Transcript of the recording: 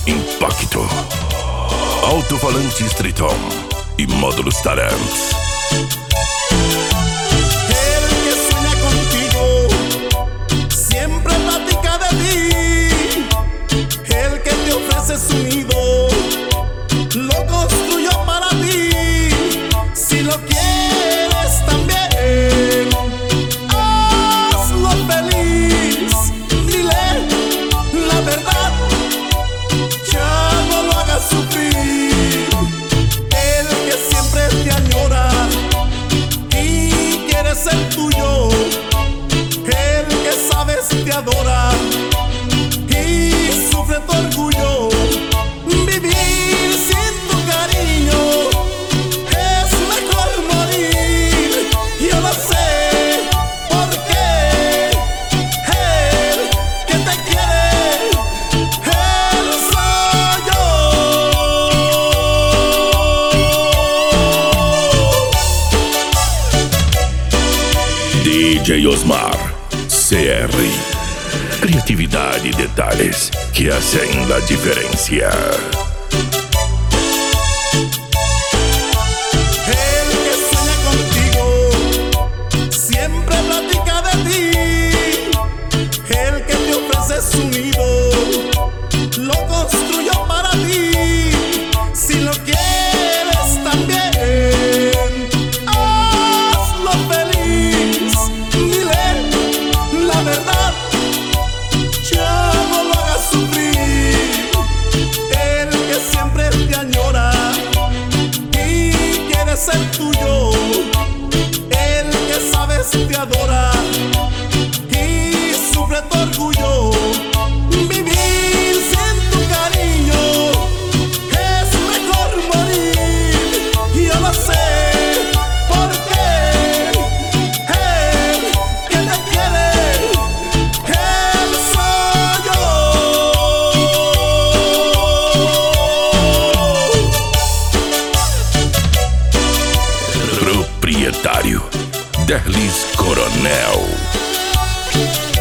Impacto. Alto-falantes Triton y módulos Tarant. El que sueña contigo siempre platica de ti. El que te ofrece su nido lo construyó para ti. Si lo quieres también, hazlo feliz. Dile la verdad, ya no lo hagas sufrir. El que siempre te añora y quiere ser tuyo, el que sabes te adora y sufre tu orgullo. Vivir sin tu cariño es mejor morir. Yo lo sé, porque el que te quiere, él soy yo. DJ Osmar, CR. Criatividad y detalles que hacen la diferencia. El que sueña contigo siempre platica de ti. El que te ofrece su nido lo construyó para ti. Si lo quieres también, hazlo feliz. Dile la verdad, ya no lo hagas sufrir. El que siempre te añora y quiere ser tuyo, el que sabes te adora y sufre tu orgullo. Vivir sin tu cariño es mejor morir. Yo lo sé, porque el que te quiere, él soy yo. Proprietário Derlis Coronel.